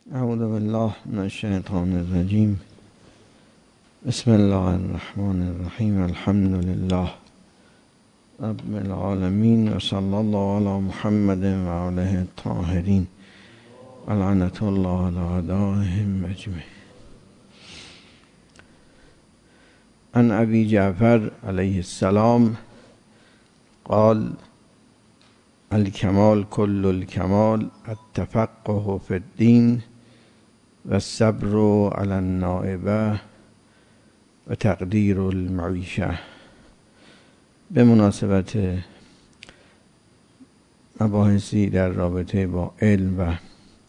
اعوذ بالله من الشیطان الرجیم. بسم الله الرحمن الرحیم. الحمد لله رب العالمین و صلی الله علی محمد و آله الطاهرین و لعنة الله علی اعدائهم اجمعین. عن ابی جعفر علیه السلام قال: الکمال کل الکمال التفقه فی الدین و الصبر علی النائبه و تقدیر المعیشه. به مناسبت مباحثی در رابطه با علم و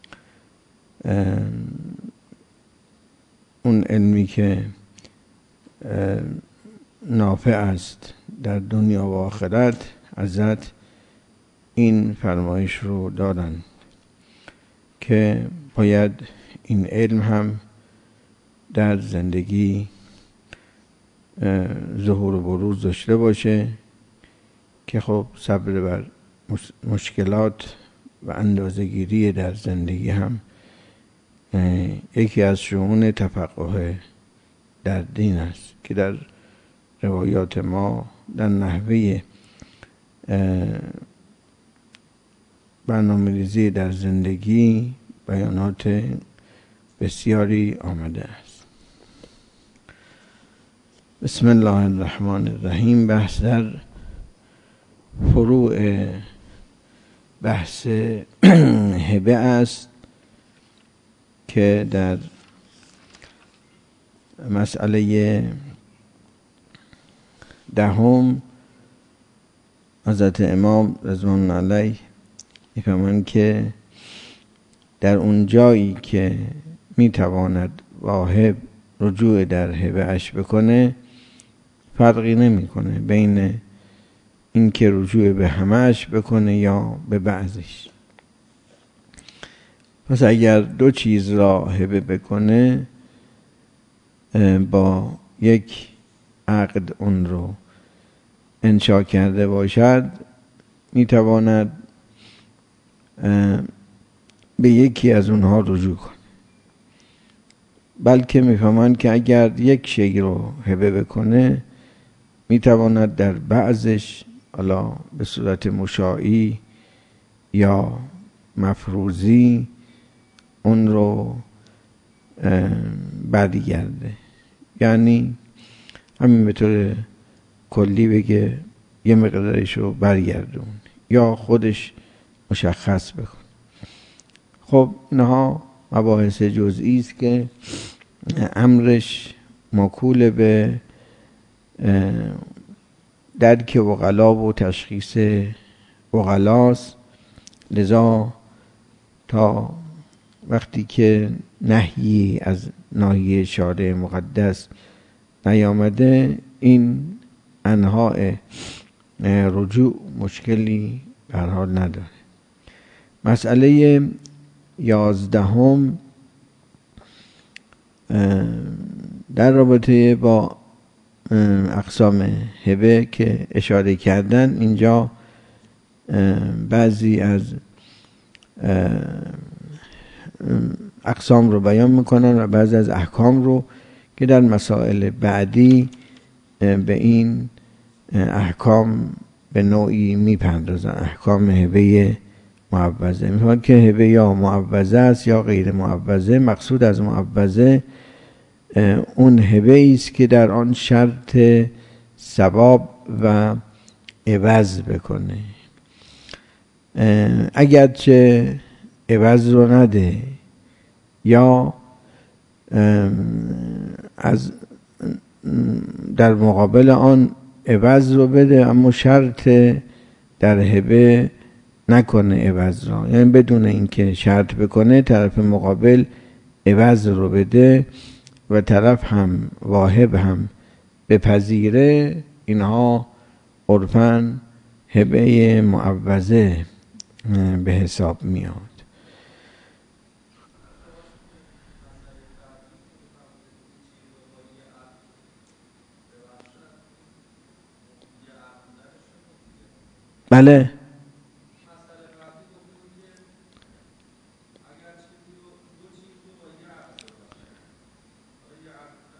اون علمی که نافع است در دنیا و آخرت، حضرت این فرمایش رو دادن که باید این علم هم در زندگی ظهور و بروز داشته باشه که خب صبر بر مشکلات و اندازه‌گیری در زندگی هم یکی از شؤون تفقه در دین است که در روایات ما در نحوه برنامه‌ریزی در زندگی بیانات بسیاری آمده است. بسم الله الرحمن الرحیم. بحث در فروع بحث هبه است که در مسئله دهم حضرت امام رضوان الله علیه می‌فرمایند که در اون جایی که میتواند واهب رجوع در هبه اش بکنه، فرقی نمیکنه بین این که رجوع به همهش بکنه یا به بعضش. پس اگر دو چیز را هبه بکنه، با یک عقد اون رو انشا کرده باشد، میتواند به یکی از اونها رجوع کنه. بلکه میفهمند که اگر یک شی رو هبه بکنه، میتواند در بعضش حالا به صورت مشاعی یا مفروضی اون رو برگرده. یعنی همین به طور کلی بگه یه مقدارش رو برگردون یا خودش مشخص بکن. خب اینها مباحث جزئی است که امرش موکول به درک عقلا و تشخیص عقلاست. لذا تا وقتی که نهی از ناحیه شارع مقدس نیامده، این انواع رجوع مشکلی به هر حال نداره. مسئله 11 در رابطه با اقسام هبه که اشاره کردن، اینجا بعضی از اقسام رو بیان میکنن و بعضی از احکام رو که در مسائل بعدی به این احکام به نوعی میپردازن. احکام هبه معوضه میفهمند که هبه یا معوضه است یا غیر معوضه. مقصود از معوضه اون هبه است که در آن شرط ثواب و عوض بکنه. اگرچه عوض رو نده یا از در مقابل آن عوض رو بده، اما شرط در هبه نکنه عوض را، یعنی بدون اینکه شرط بکنه طرف مقابل عوض رو بده و طرف هم واهب هم بپذیره، اینها عرفاً هبه معوضه به حساب میاد. بله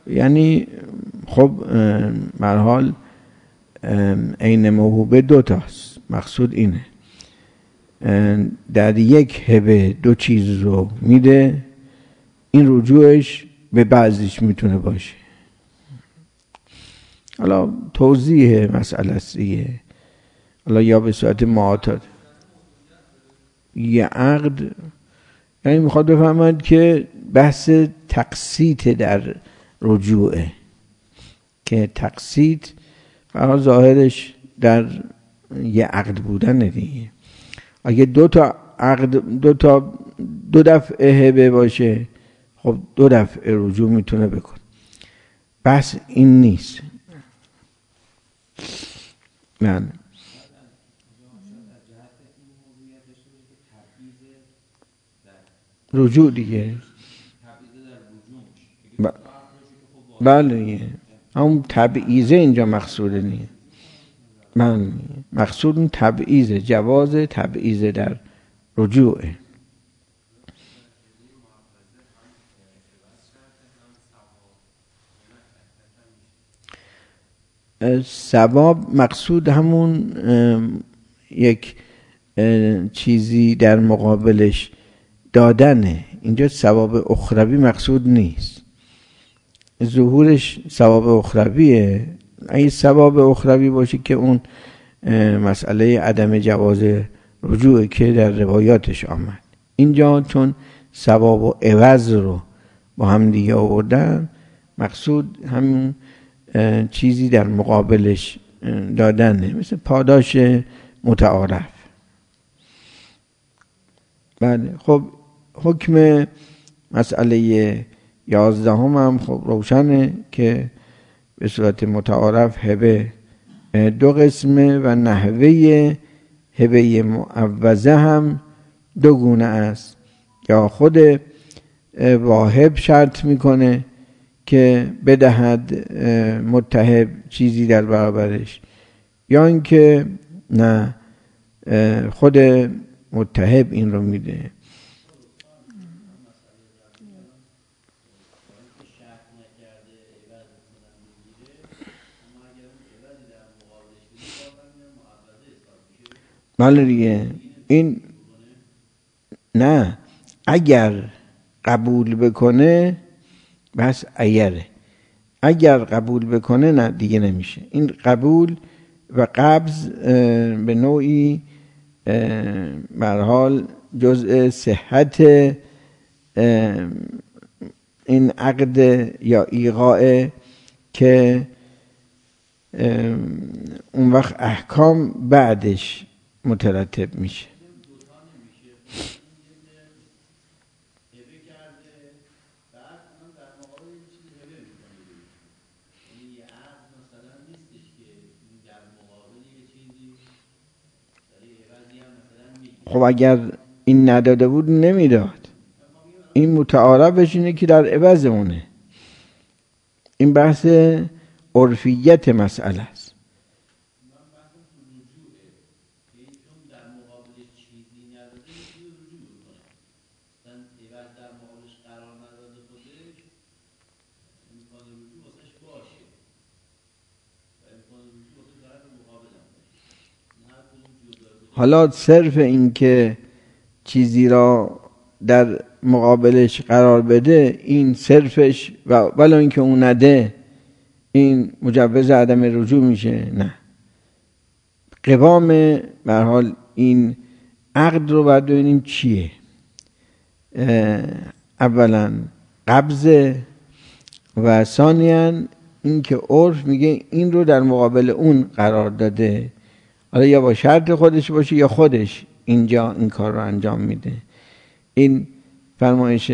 یعنی خب به هر حال عین موهوبه دوتاست، مقصود اینه در یک هبه دو چیز رو میده، این رجوعش به بعضیش میتونه باشه. حالا توضیح مسئله است دیگه، حالا یا به صورت معتاد یه عقد، یعنی میخواد بفهمد که بحث تقسیط در رجوعه، که تقسیط برای ظاهرش در یه عقد بودن دیگه. اگه دو دفعه هبه باشه، خب 2 دفعه رجوع میتونه بکن. بحث این نیست. من رجوع دیگه بله، همون تبعیضه اینجا مقصوده نیست. من مقصود اون تبعیضه، جواز تبعیضه در رجوعه. ثواب مقصود همون یک چیزی در مقابلش دادنه. اینجا ثواب اخروی مقصود نیست، ظهورش ثواب اخرویه. اگه ثواب اخروی باشه که اون مسئله عدم جواز رجوع که در روایاتش آمد. اینجا چون ثواب و عوض رو با هم دیگه آوردن، مقصود همون چیزی در مقابلش دادنه، مثل پاداش متعارف. بله خب حکم مسئله 11 هم خب روشنه که به صورت متعارف هبه 2 قسمه و نحوه هبه معوضه هم 2 گونه است. یا خود واهب شرط میکنه که بدهد متهب چیزی در برابرش، یا اینکه نه خود متهب این رو میده. بله دیگه، این نه اگر قبول بکنه بس ایره، اگر قبول بکنه نه دیگه نمیشه. این قبول و قبض به نوعی به هر حال جزء صحت این عقد یا ایقاع، که اون وقت احکام بعدش مترتب میشه. خب اگر این نداده بود نمیداد. این متعارفش اینه که در عوض اونه. این بحث عرفیت مسئله است. حالا صرف این که چیزی را در مقابلش قرار بده، این صرفش ولی اینکه اون نده این مجوز عدم رجوع میشه؟ نه. قوام به هر حال این عقد رو باید ببینیم چیه. اولا قبض و ثانیاً این که عرف میگه این رو در مقابل اون قرار داده، حالا یا با شرط خودش باشه یا خودش اینجا این کار رو انجام میده. این فرمایش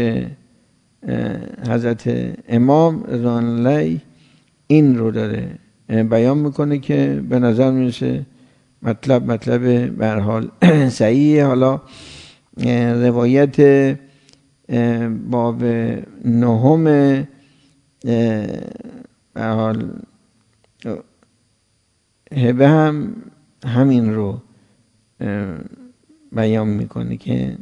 حضرت امام رضوان الله این رو داره بیان میکنه که به نظر میرسه مطلب به هر حال صحیحه. حالا روایت باب 9 به هر حال هبه هم همین رو بیان میکنه که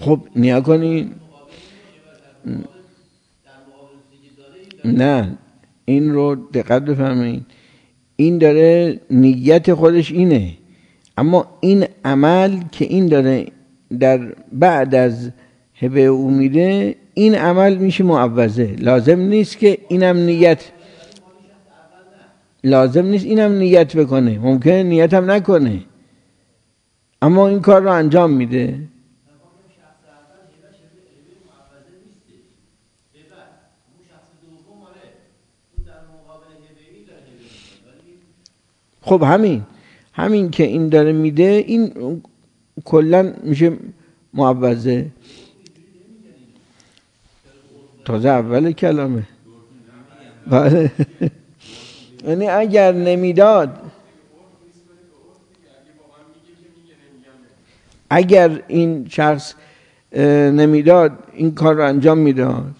خب نیا کنین. نه این رو دقت بفرمایید، این داره نیت خودش اینه، اما این عمل که این داره در بعد از هبه او میده، این عمل میشه معوضه. لازم نیست که اینم نیت، لازم نیست اینم نیت بکنه، ممکنه نیت هم نکنه اما این کار رو انجام میده. خب همین که این داره میده، این کلا میشه معوضه. تازه اول کلامه. بله یعنی اگر نمیداد، اگر این شخص نمیداد این کار رو انجام میداد.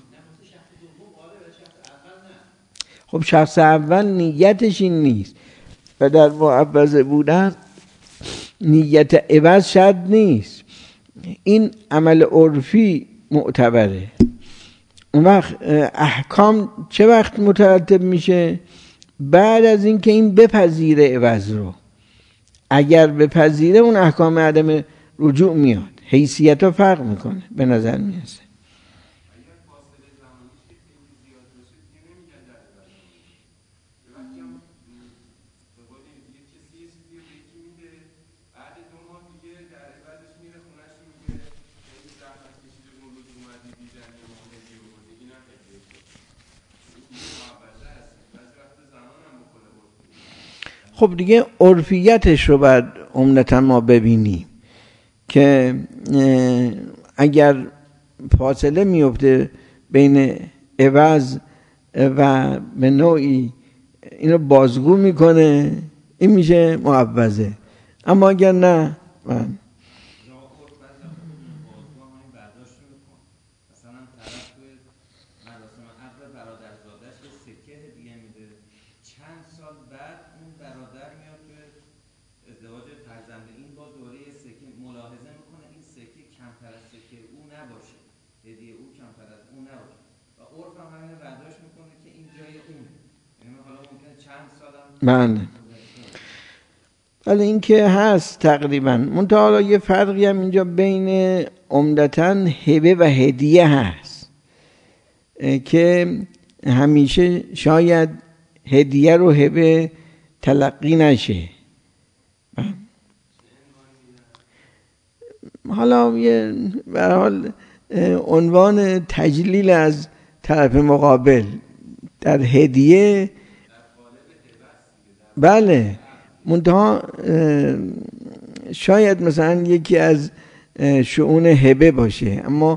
خب شخص اول نیتش این نیست و در معوضه بودن نیت عوض شرط نیست، این عمل عرفی معتبره. اون وقت احکام چه وقت مترتب میشه؟ بعد از اینکه این بپذیره عوض رو. اگر بپذیره اون احکام عدم رجوع میاد، حیثیت ها فرق میکنه به نظر میرسه. خب دیگه عرفیتش رو باید عمدتاً ما ببینیم که اگر فاصله میفته بین عوض و به نوعی اینو بازگو میکنه، این میشه معوضه. اما اگر نه بله. ولی این که هست تقریبا منتها یه فرقی هم اینجا بین عمدتاً هبه و هدیه هست که همیشه شاید هدیه رو هبه تلقی نشه. حالا یه به هر حال عنوان تجلیل از طرف مقابل در هدیه، بله، منتها شاید مثلا یکی از شؤون هبه باشه، اما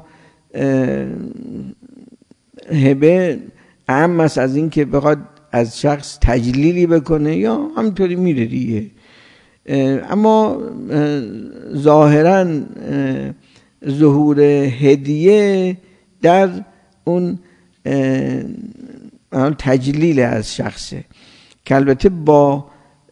هبه اهم است از این که بخواد از شخص تجلیلی بکنه یا همینطوری میره دیگه. اما ظاهرا ظهور هدیه در اون تجلیل از شخصه که البته با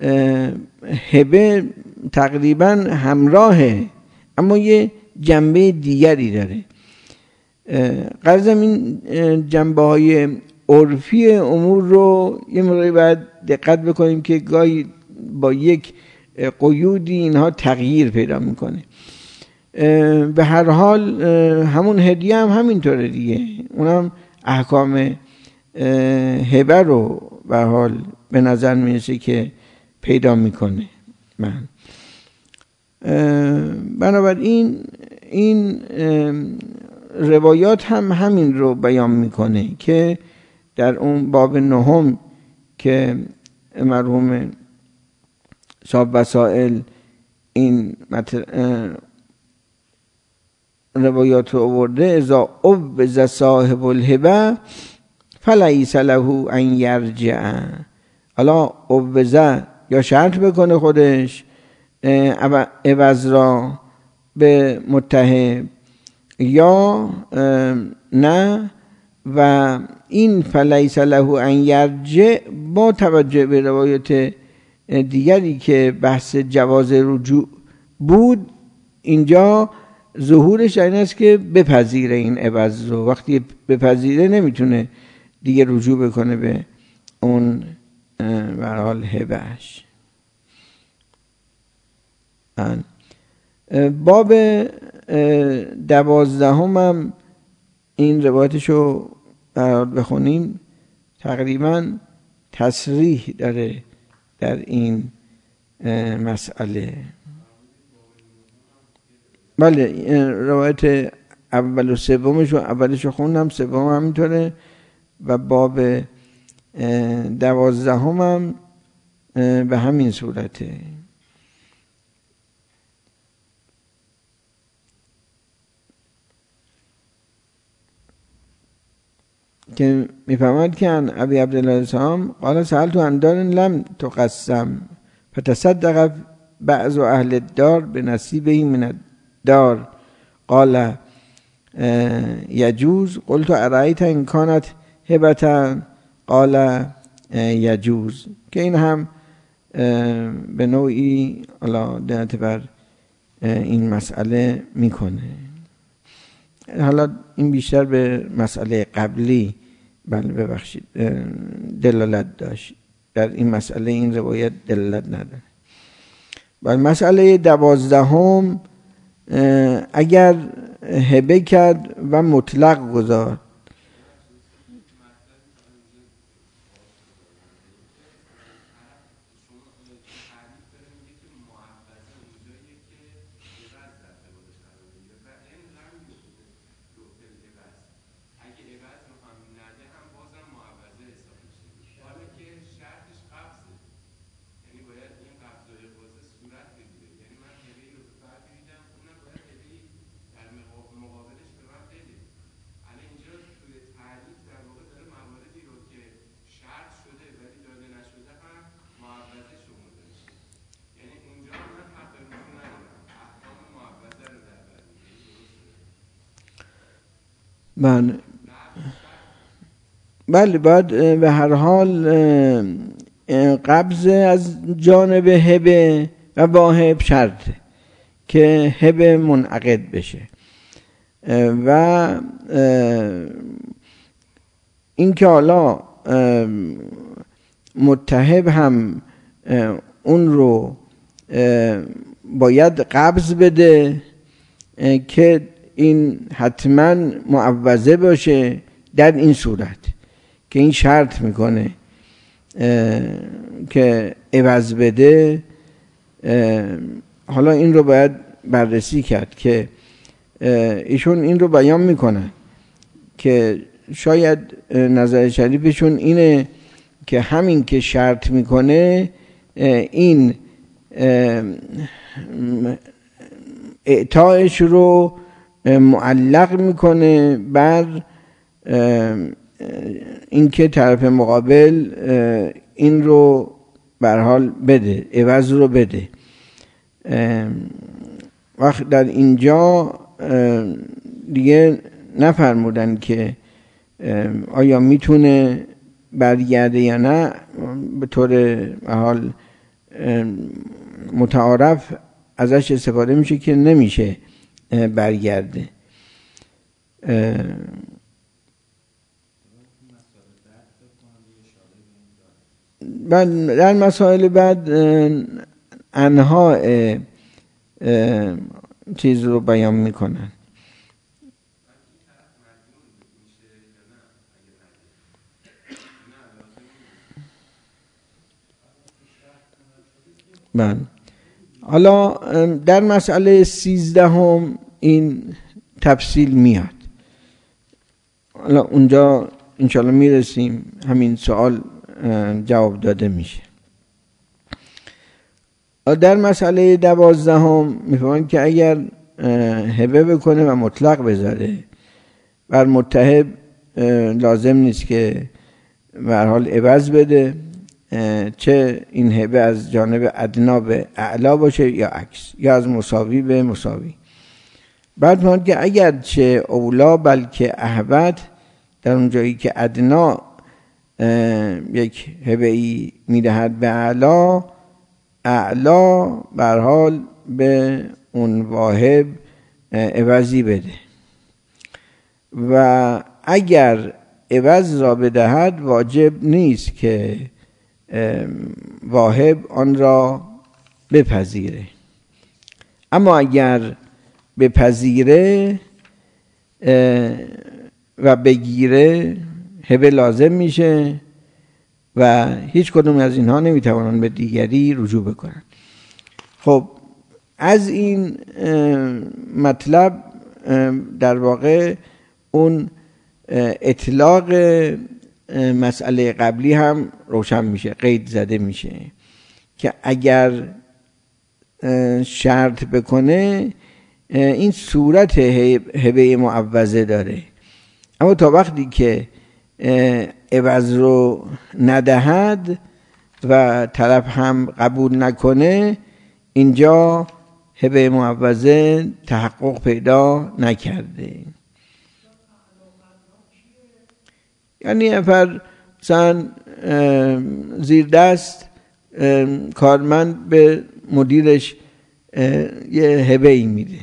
هبه تقریبا همراهه، اما یه جنبه دیگری داره. غرضم این جنبه های عرفی امور رو یه موقعی باید دقت بکنیم که گاهی با یک قیودی اینها تغییر پیدا میکنه. به هر حال همون هدیه هم همینطوره دیگه، اونم احکام هبه رو به حال به نظر میرسه که پیدا میکنه. بنابراین این روایات هم همین رو بیان میکنه که در اون باب نهم که مرحوم صاحب وسائل این روایات رو آورده، اذا عوض صاحب الهبه فلیس له ان یرجع. حالا عوض یا شرط بکنه خودش عوض را به متهم یا نه، و این فلیس له ان یرجع با توجه به روایت دیگری که بحث جواز رجوع بود، اینجا ظهورش این است که بپذیره این عوض رو. وقتی بپذیره نمیتونه دیگه رجوع بکنه به اون به هر حال هبهش. باب 12 هم این روایتشو بخونیم تقریبا تصریح داره در این مسئله. بله روایت اول و سومشو اولشو خوندم، سوم هم همینطوره و باب 12 هم به همین صورته که میفهمد که ان ابی عبدالله السلام قال سألت عن دار لم تقسم فتصدق بعض اهل الدار بنصیبه من الدار قال یجوز قلت ارأیت ان کانت هبة قال یجوز، که این هم به نوعی دلالت بر این مسئله میکنه. حالا این بیشتر به مسئله قبلی ببخشید دلالت داشت، در این مسئله این روایت دلالت نداره. و مسئله 12 اگر هبه کرد و مطلق گذارد. بله باید به هر حال قبض از جانب هبه و واهب شرطه که هبه منعقد بشه و این که حالا متهب هم اون رو باید قبض بده که این حتما معوضه باشه. در این صورت که این شرط میکنه که عوض بده، حالا این رو باید بررسی کرد که ایشون این رو بیان میکنن که شاید نظر شریفشون اینه که همین که شرط میکنه این اعطایش رو معلق میکنه بر اینکه طرف مقابل این رو به هر حال بده، عوض رو بده. وقت در اینجا دیگه نفرمودن که آیا میتونه برگرده یا نه. به طور به حال متعارف ازش استفاده میشه که نمیشه برگرده. در مسائل بعد انواع چیز رو بیان میکنن. حالا در مسئله 13 این تفصیل میاد. حالا اونجا انشاءالله میرسیم، همین سوال جواب داده میشه. در مسئله 12 میفهمن که اگر هبه بکنه و مطلق بذاره، بر متهب لازم نیست که به هر حال عوض بده، چه این هبه از جانب ادنا به اعلا باشه یا عکس، یا از مساوی به مساوی. بعد میفهمن که اگر چه اولا بلکه احوط، در اون جایی که ادنا یک هبه‌ای میدهد به اعلا به هر حال به اون واهب عوضی بده و اگر عوض را بدهد واجب نیست که واهب آن را بپذیره. اما اگر بپذیره و بگیره هبه لازم میشه و هیچ کدوم از اینها نمیتوانند به دیگری رجوع بکنن. خب از این مطلب در واقع اون اطلاق مسئله قبلی هم روشن میشه، قید زده میشه که اگر شرط بکنه این صورت هبه معوضه داره، اما تا وقتی که عوض رو ندهد و طرف هم قبول نکنه اینجا هبه معوضه تحقق پیدا نکرده. یعنی نفر مثلا زیر دست کارمند به مدیرش یه هبه ای میده.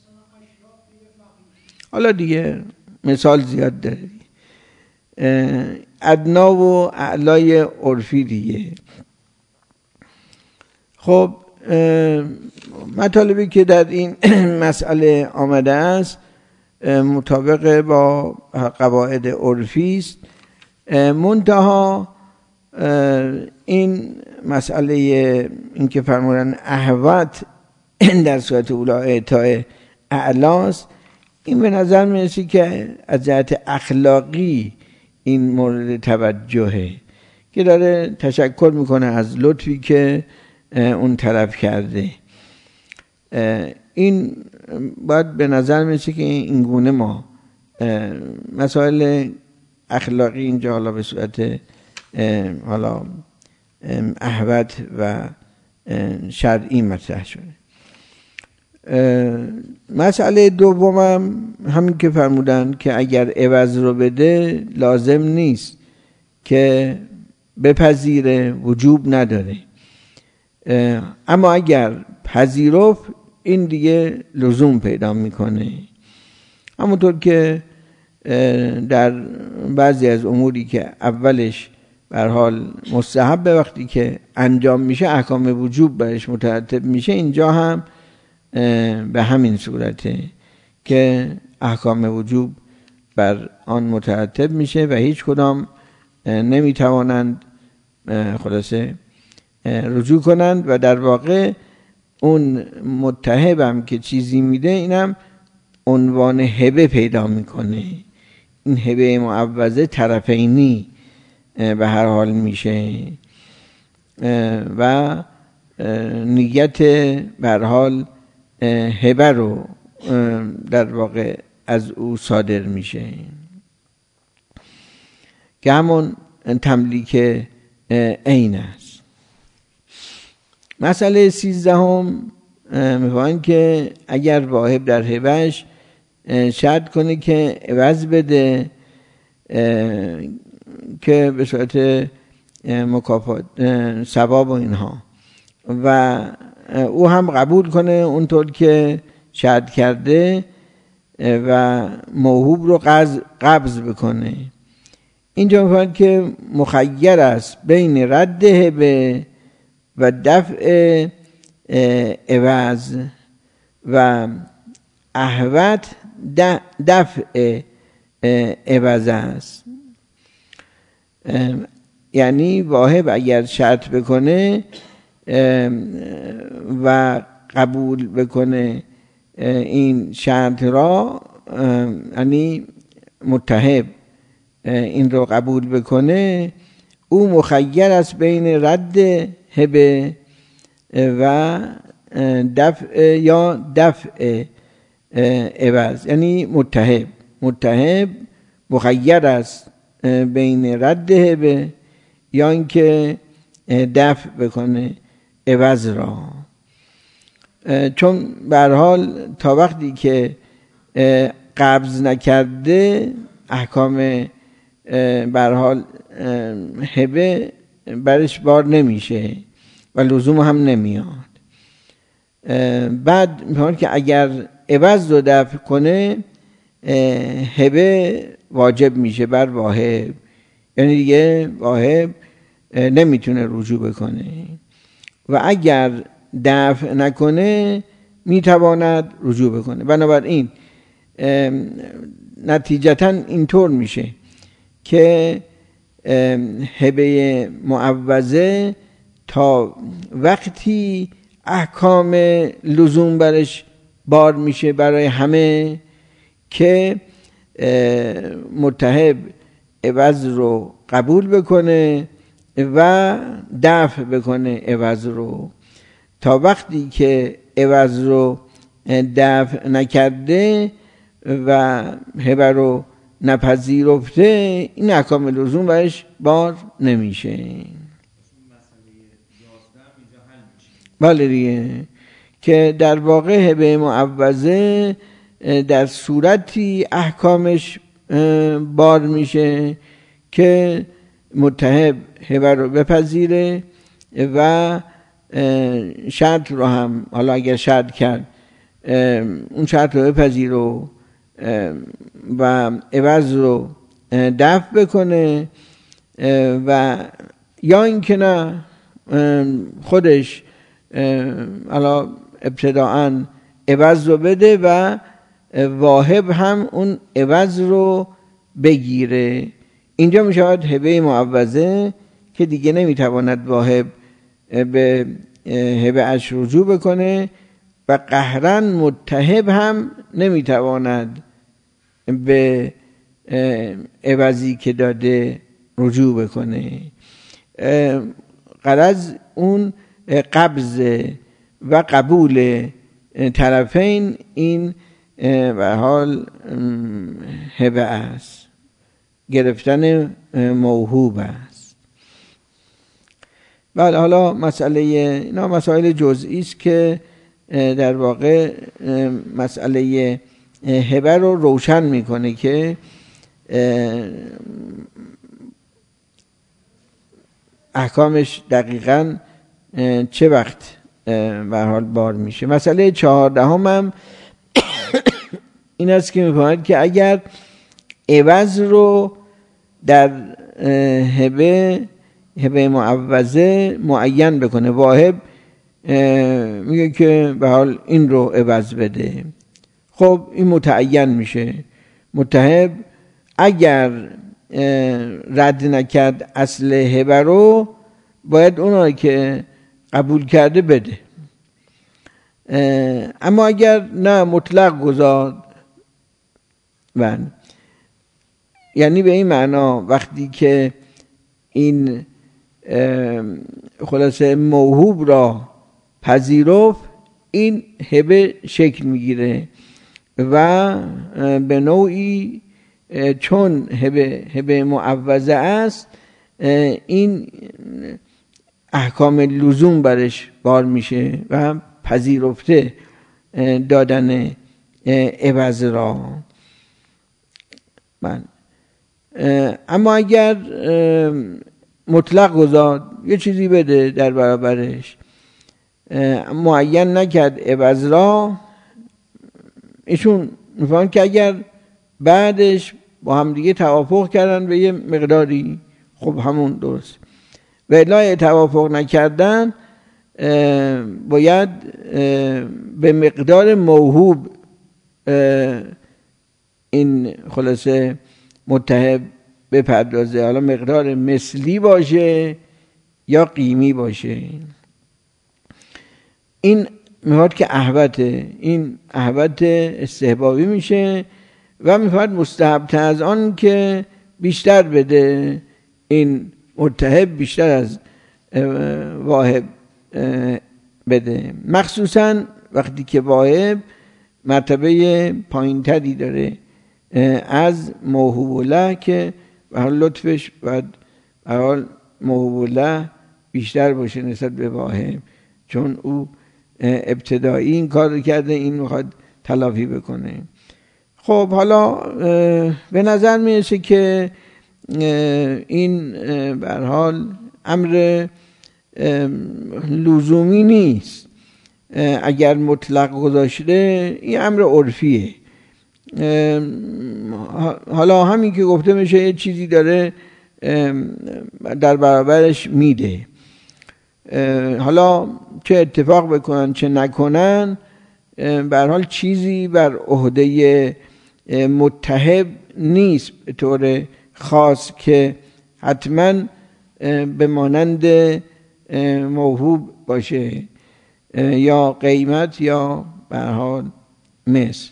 حالا دیگه مثال زیاد داره، ادنا و اعلای عرفی دیگه. خب مطالبی که در این مسئله آمده است مطابق با قواعد عرفی است، منتها این مسئله این که فرمودن احوت در صورت اولا اعطای اعلاست، این به نظر میرسه که از جهت اخلاقی این مورد توجهه که داره تشکر میکنه از لطفی که اون طرف کرده. این باید به نظر میرسه که این گونه ما مسائل اخلاقی اینجا حالا به صورت حالا احوت و شرعی مطرح شده. مسئله دومم همین که فرمودن که اگر عوض رو بده لازم نیست که بپذیره، وجوب نداره، اما اگر پذیرفت این دیگه لزوم پیدا میکنه. همونطور که در بعضی از اموری که اولش به هر حال مستحب وقتی که انجام میشه احکام وجوب برش مترتب میشه، اینجا هم به همین صورته که احکام وجوب بر آن مترتب میشه و هیچ کدام نمیتوانند خلاصه رجوع کنند و در واقع اون متهبم که چیزی میده اینم عنوان هبه پیدا میکنه. این هبه معوضه طرفینی به هر حال میشه و نیت به هر حال هبه رو در واقع از او صادر میشه که همون تملیک عین است. مسئله 13 میفهمن که اگر واهب در هبهش شرط کنه که عوض بده که به صورت مکافات ثواب و اینها و او هم قبول کنه اونطور که شرط کرده و موهوب رو قبض بکنه، اینجا میفهمن که مخیر است بین رد هبه و دفع عوض و احوت دفع عوض است. یعنی واهب اگر شرط بکنه و قبول بکنه این شرط را، یعنی متهب این رو قبول بکنه، او مخیر است بین رد هبه و دفع یا دفع عوض. یعنی متهب مخیر است بین رد هبه یا اینکه دفع بکنه عوض را، چون به هر حال تا وقتی که قبض نکرده احکام به هر حال هبه برش بار نمیشه و لزوم هم نمیاد. بعد میگه که اگر عوض رو دفع کنه هبه واجب میشه بر واهب، یعنی دیگه واهب نمیتونه رجوع بکنه و اگر دفع نکنه میتواند رجوع بکنه. بنابراین نتیجتا اینطور میشه که هبه معوضه تا وقتی احکام لزوم برش بار میشه برای همه که متحب عوض رو قبول بکنه و دفع بکنه عوض رو. تا وقتی که عوض رو دفع نکرده و هبه رو نپذیرفته این احکام لزوم برش بار نمیشه. بله دیگه، که در واقع هبه معوضه در صورتی احکامش بار میشه که متحب هبه رو بپذیره و شرط رو هم، حالا اگر شرط کرد اون شرط رو بپذیره و عوض رو دفع بکنه و یا اینکه نه خودش حالا ابتداعاً عوض رو بده و واهب هم اون عوض رو بگیره. اینجا می شود هبه معوضه که دیگه نمیتواند واهب به هبه اش رجوع بکنه و قهراً متحب هم نمیتواند به عوضی که داده رجوع بکنه. غرض اون قبض و قبول طرفین این به حال هبه است، گرفتن موهوب است. بعد حالا اینا مسائل جزئی است که در واقع مسئله هبه رو روشن میکنه که احکامش دقیقاً چه وقت به حال بار میشه. مسئله 14 هم این است که میفهمد که اگر عوض رو در هبه معوضه معین بکنه، واهب میگه که به حال این رو عوض بده، خب این متعین میشه. متحب اگر رد نکرد اصل هبه رو باید اونایی که قبول کرده بده. اما اگر نه مطلق گذاشت، یعنی به این معنا وقتی که این خلاصه موهوب را پذیرفت این هبه شکل میگیره و به نوعی چون هبه معوضه است این احکام لزوم برش بار میشه و پذیرفته دادن عوض را. اما اگر مطلق گذاشت یه چیزی بده در برابرش، معین نکرد عوض را، ایشون میفهمن که اگر بعدش با هم دیگه توافق کردن به یه مقداری خب همون درست، و الا توافق نکردن باید به مقدار موهوب این خلاصه متحب بپردازه، حالا مقدار مثلی باشه یا قیمی باشه. این میفهمد که احوته، این احوت استحبابی میشه و میفهمد مستحب از آن که بیشتر بده، این متحب بیشتر از واهب بده، مخصوصا وقتی که واهب مرتبه پایین تری داره از موهوب له که به حال لطفش باید به حال موهوب له بیشتر باشه نسبت به واهب، چون او ابتدایی این کار رو کرده، این میخواد تلافی بکنه. خب حالا به نظر میرسه که این به هر حال امر لزومی نیست اگر مطلق گذاشته این امر عرفیه. حالا همین که گفته میشه یه چیزی داره در برابرش میده، حالا چه اتفاق بکنن چه نکنن، به هر حال چیزی بر عهده متحب نیست به طور خاص که حتما به مانند موهوب باشه یا قیمت یا به هر حال مثل.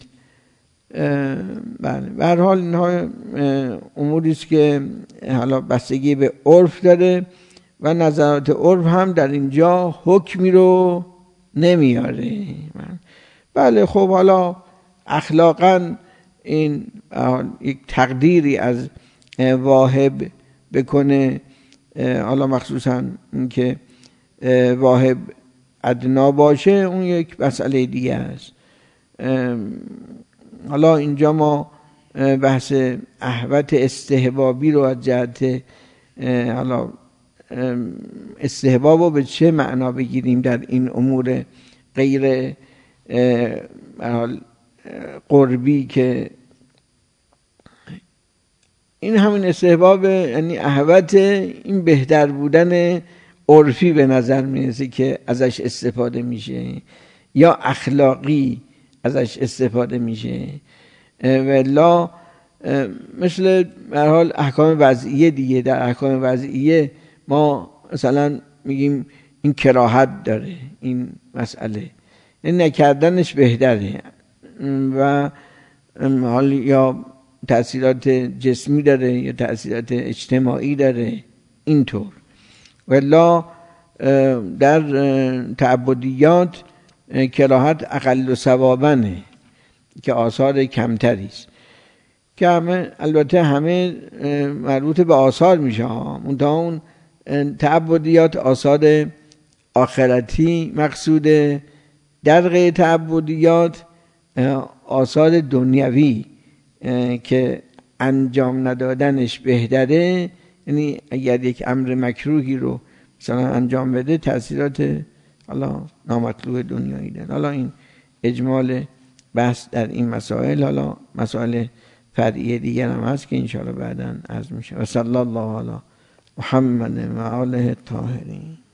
بله به هر حال اینها اموری است که حالا بستگی به عرف داره و نظرات عرف هم در اینجا حکمی رو نمیاره. بله خب حالا اخلاقا این یک تقدیری از واهب بکنه، حالا مخصوصا اینکه واهب ادنا باشه اون یک مسئله دیگه است. حالا اینجا ما بحث اهوت استحبابی رو از جهت حالا استحباب رو به چه معنا بگیریم در این امور غیر قربی، که این همین استحباب یعنی اهوت این بهتر بودن عرفی به نظر میرسه که ازش استفاده میشه یا اخلاقی ازش استفاده میشه، ولا مثل به هر حال احکام وضعیه دیگه. در احکام وضعیه ما مثلا میگیم این کراهت داره این مسئله، این نکردنش بهتره و حال یا تأثیرات جسمی داره یا تأثیرات اجتماعی داره اینطور. ولا در تعبدیات کراهت اقل ثوابنه که آثار کمتری است، که همه البته همه مربوط به آثار میشه، منتها اون تعبدیات آثار آخرتی مقصوده، در غیر تعبدیات آثار دنیوی که انجام ندادنش بهتره. یعنی اگر یک امر مکروهی رو مثلا انجام بده تأثیرات حالا نامطلوب دنیایی داره. حالا این اجمال بحث در این مسائل، حالا مسائل فرعی دیگر هم هست که انشاءالله بعداً عرض میشه. و صلی الله علی محمد و آله الطاهرین.